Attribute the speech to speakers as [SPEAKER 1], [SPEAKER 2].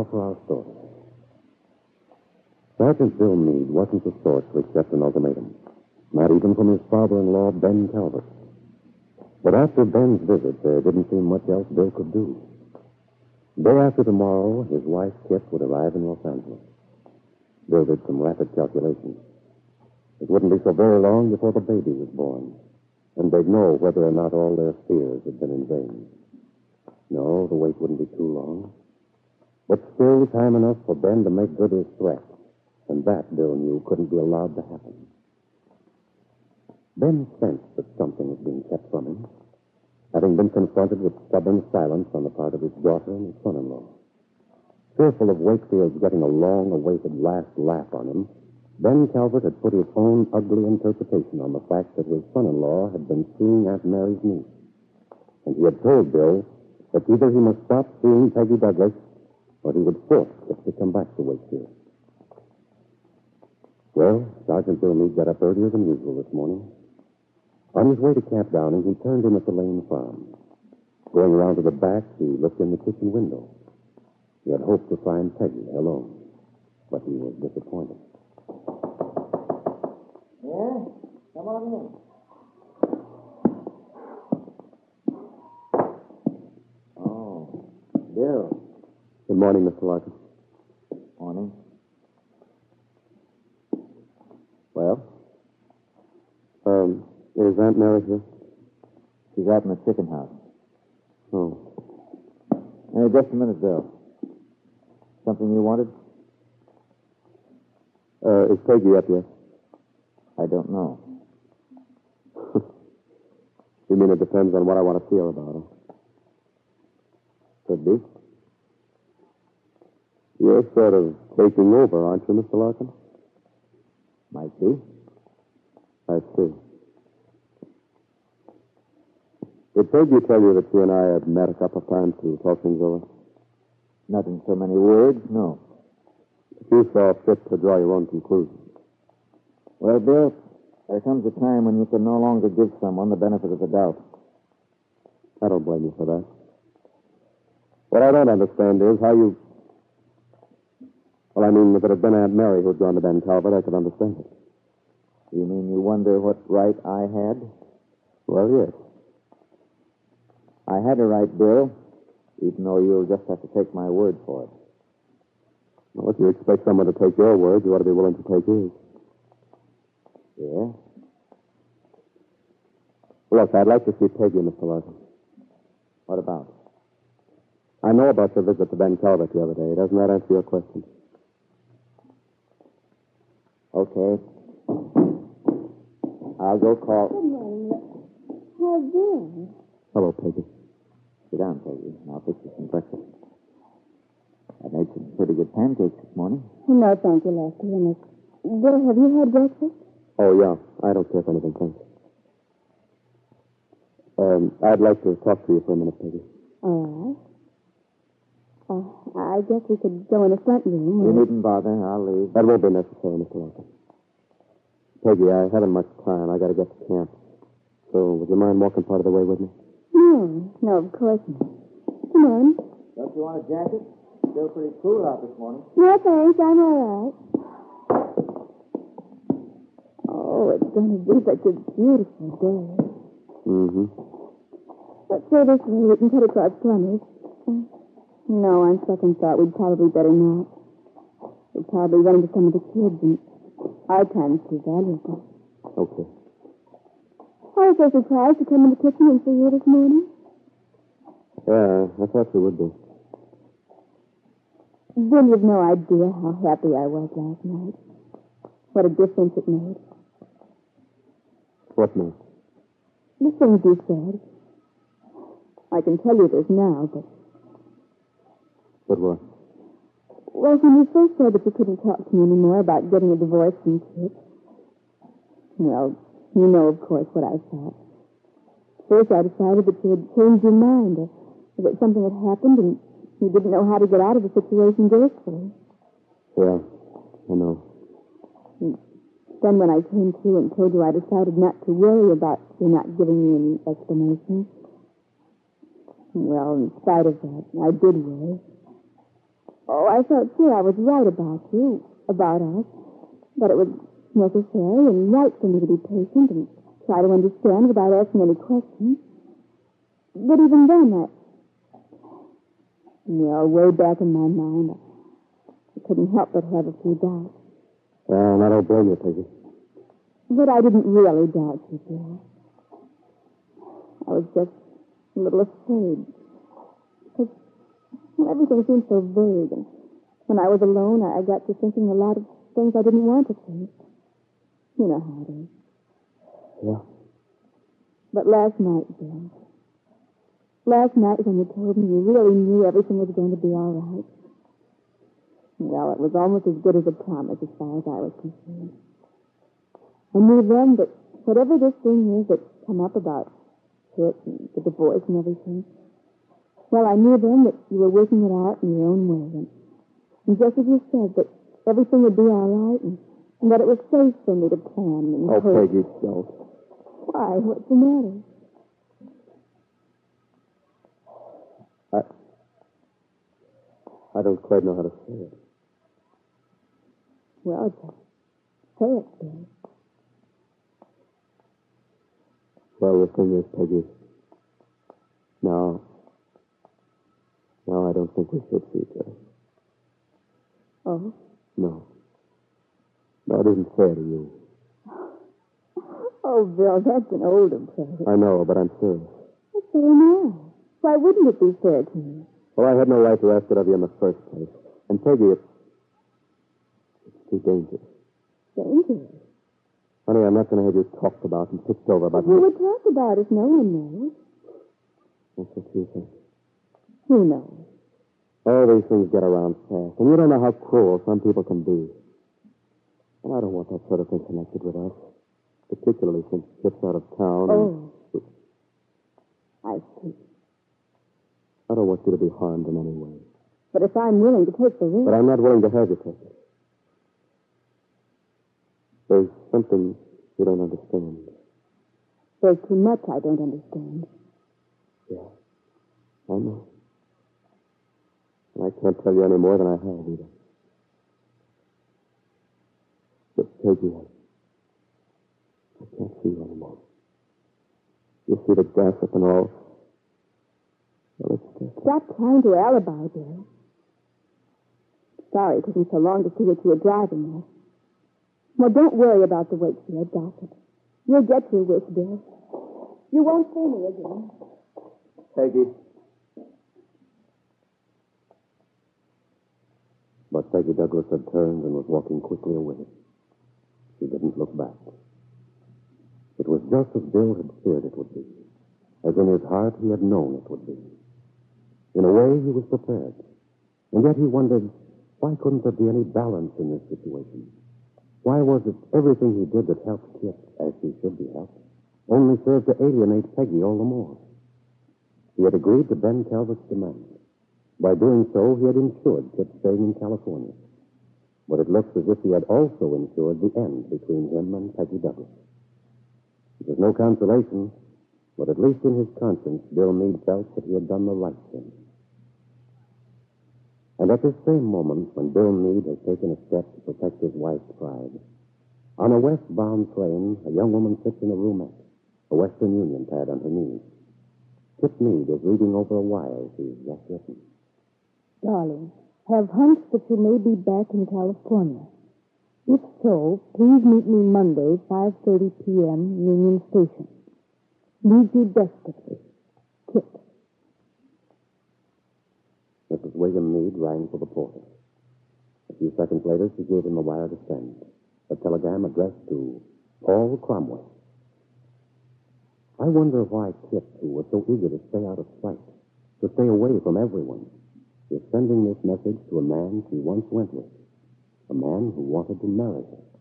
[SPEAKER 1] now for our story. Sergeant Bill Meade wasn't the sort to accept an ultimatum, not even from his father-in-law, Ben Calvert. But after Ben's visit, there didn't seem much else Bill could do. Day after tomorrow, his wife, Kit, would arrive in Los Angeles. Bill did some rapid calculations. It wouldn't be so very long before the baby was born, and they'd know whether or not all their fears had been in vain. No, the wait wouldn't be too long. But still time enough for Ben to make good his threat, and that, Bill knew, couldn't be allowed to happen. Ben sensed that something was being kept from him, having been confronted with stubborn silence on the part of his daughter and his son-in-law. Fearful of Wakefield's getting a long-awaited last laugh on him, Ben Calvert had put his own ugly interpretation on the fact that his son-in-law had been seeing Aunt Mary's niece. And he had told Bill that either he must stop seeing Peggy Douglas or he would force Kit to come back to Wakefield. Well, Sergeant Bill Meade got up earlier than usual this morning. On his way to Camp Downing, he turned in at the Lane farm. Going around to the back, he looked in the kitchen window. He had hoped to find Peggy alone, but he was disappointed.
[SPEAKER 2] Yeah? Come on in. Oh, Bill.
[SPEAKER 1] Good morning, Mr. Larkin.
[SPEAKER 2] Morning.
[SPEAKER 1] Well? Is Aunt Mary here?
[SPEAKER 2] She's out in the chicken house.
[SPEAKER 1] Oh.
[SPEAKER 2] Hey, just a minute, Bill. Something you wanted?
[SPEAKER 1] Is Peggy up yet?
[SPEAKER 2] I don't know.
[SPEAKER 1] You mean it depends on what I want to feel about her? Could be. You're sort of taking over, aren't you, Mr. Larkin?
[SPEAKER 2] Might be.
[SPEAKER 1] I see. Did Peggy tell you that she and I had met a couple of times to talk things over?
[SPEAKER 2] Not in so many words, no.
[SPEAKER 1] If you saw fit to draw your own conclusions.
[SPEAKER 2] Well, Bill, there comes a time when you can no longer give someone the benefit of the doubt.
[SPEAKER 1] I don't blame you for that. What I don't understand is how you... Well, I mean, if it had been Aunt Mary who'd gone to Ben Calvert, I could understand it.
[SPEAKER 2] You mean you wonder what right I had?
[SPEAKER 1] Well, yes.
[SPEAKER 2] I had a right, Bill, even though you'll just have to take my word for it.
[SPEAKER 1] Well, if you expect someone to take your word, you ought to be willing to take his.
[SPEAKER 2] Yeah?
[SPEAKER 1] Look, I'd like to see Peggy, Mr. Larkin.
[SPEAKER 2] What about?
[SPEAKER 1] I know about your visit to Ben Calvert the other day. Doesn't that answer your question?
[SPEAKER 2] Okay. I'll go call...
[SPEAKER 3] Good morning. How's Ben?
[SPEAKER 1] Hello, Peggy.
[SPEAKER 2] Sit down, Peggy, and I'll fix you some breakfast. I made some pretty good pancakes this morning.
[SPEAKER 3] No, thank you, Lester. Bill, have you had breakfast?
[SPEAKER 1] Oh, yeah. I don't care if anything, thanks. I'd like to talk to you for a minute, Peggy.
[SPEAKER 3] All right. I guess we could go in the front room.
[SPEAKER 2] You needn't bother. I'll leave.
[SPEAKER 1] That won't be necessary, Mr. Larkin. Peggy, I haven't much time. I got to get to camp. So, would you mind walking part of the way with me?
[SPEAKER 3] No, of course not. Come on.
[SPEAKER 2] Don't you want a jacket? Still pretty cool out this morning.
[SPEAKER 3] No, thanks. I'm all right. Oh, it's going to be such a beautiful day.
[SPEAKER 1] Mm-hmm.
[SPEAKER 3] Let's say this way. We can cut across Plymouth. No, on second thought, we'd probably better not. We'd probably run into some of the kids, and our time's too valuable.
[SPEAKER 1] Okay.
[SPEAKER 3] I was so surprised to come in the kitchen and see you this morning.
[SPEAKER 1] Yeah, I thought you would be.
[SPEAKER 3] Bill, you've no idea how happy I was last night. What a difference it made.
[SPEAKER 1] What now?
[SPEAKER 3] The things you said. I can tell you this now, but...
[SPEAKER 1] But what?
[SPEAKER 3] Well, when you first said that you couldn't talk to me anymore about getting a divorce from Kit, well, you know, of course, what I thought. First, I decided that you had changed your mind, or that something had happened and you didn't know how to get out of the situation gracefully.
[SPEAKER 1] Yeah, I know.
[SPEAKER 3] And then when I came to and told you I decided not to worry about you not giving me any explanation, well, in spite of that, I did worry. Oh, I felt sure I was right about you, about us. But it was necessary and right for me to be patient and try to understand without asking any questions. But even then, way back in my mind, I couldn't help but have a few doubts.
[SPEAKER 1] Well, I don't blame you, Peggy.
[SPEAKER 3] But I didn't really doubt you, Bill. I was just a little afraid. Because everything seemed so vague. And when I was alone, I got to thinking a lot of things I didn't want to think. You know how it is.
[SPEAKER 1] Yeah.
[SPEAKER 3] But last night, Bill, when you told me you really knew everything was going to be all right, well, it was almost as good as a promise as far as I was concerned. I knew then that whatever this thing is that's come up about Kit and the divorce and everything, well, I knew then that you were working it out in your own way. And just as you said, that everything would be all right and that it was safe for me to plan and
[SPEAKER 1] Oh,
[SPEAKER 3] hope.
[SPEAKER 1] Peggy, don't.
[SPEAKER 3] Why? What's the matter?
[SPEAKER 1] I don't quite know how to say it.
[SPEAKER 3] Well, just say it, Bill.
[SPEAKER 1] Well, the thing is, Peggy, now I don't think we should see each other.
[SPEAKER 3] Oh?
[SPEAKER 1] No. No, it isn't fair to you.
[SPEAKER 3] Oh, Bill, that's an old impression.
[SPEAKER 1] I know, but I'm serious.
[SPEAKER 3] Well, so am I. Why wouldn't it be fair to me?
[SPEAKER 1] Well, I had no right to ask it of you in the first place. And Peggy, it's too dangerous.
[SPEAKER 3] Dangerous?
[SPEAKER 1] Honey, I'm not going to have you talked about and picked over about...
[SPEAKER 3] Who would talk about it? No one knows.
[SPEAKER 1] That's what you think.
[SPEAKER 3] Who knows?
[SPEAKER 1] All these things get around fast, and you don't know how cruel some people can be. And I don't want that sort of thing connected with us, particularly since Chip's out of town.
[SPEAKER 3] Oh. I see.
[SPEAKER 1] I don't want you to be harmed in any way.
[SPEAKER 3] But if I'm willing to take the risk...
[SPEAKER 1] But I'm not willing to have you take it. There's something you don't understand.
[SPEAKER 3] There's too much I don't understand.
[SPEAKER 1] Yeah, I know. And I can't tell you any more than I have, either. But, Peggy, I can't see you anymore. You see the gossip and all. Well, it's just...
[SPEAKER 3] Stop trying to alibi, Bill. Sorry it took me so long to see what you were driving at. Now, don't worry about the Wakefield gossip. You'll get your wish, Bill. You won't see me again.
[SPEAKER 1] Peggy. But Peggy Douglas had turned and was walking quickly away. She didn't look back. It was just as Bill had feared it would be. As in his heart he had known it would be. In a way, he was prepared. And yet he wondered, why couldn't there be any balance in this situation? Why was it everything he did that helped Kit, as he should be helped, only served to alienate Peggy all the more? He had agreed to Ben Calvert's demand. By doing so, he had insured Kit staying in California. But it looks as if he had also insured the end between him and Peggy Douglas. It was no consolation, but at least in his conscience, Bill Meade felt that he had done the right thing. And at this same moment, when Bill Meade had taken a step to protect his wife's pride, on a westbound train, a young woman sits in a roomette, a Western Union pad on her knees. Kit Meade is reading over a wire she's just written.
[SPEAKER 3] Darling, have hunch that you may be back in California. If so, please meet me Monday, 5:30 p.m., Union Station. Need you desperately. Kit.
[SPEAKER 1] Mrs. William Meade rang for the porter. A few seconds later, she gave him a wire to send. A telegram addressed to Paul Cromwell. I wonder why Kit, who was so eager to stay out of sight, to stay away from everyone, is sending this message to a man she once went with, a man who wanted to marry her.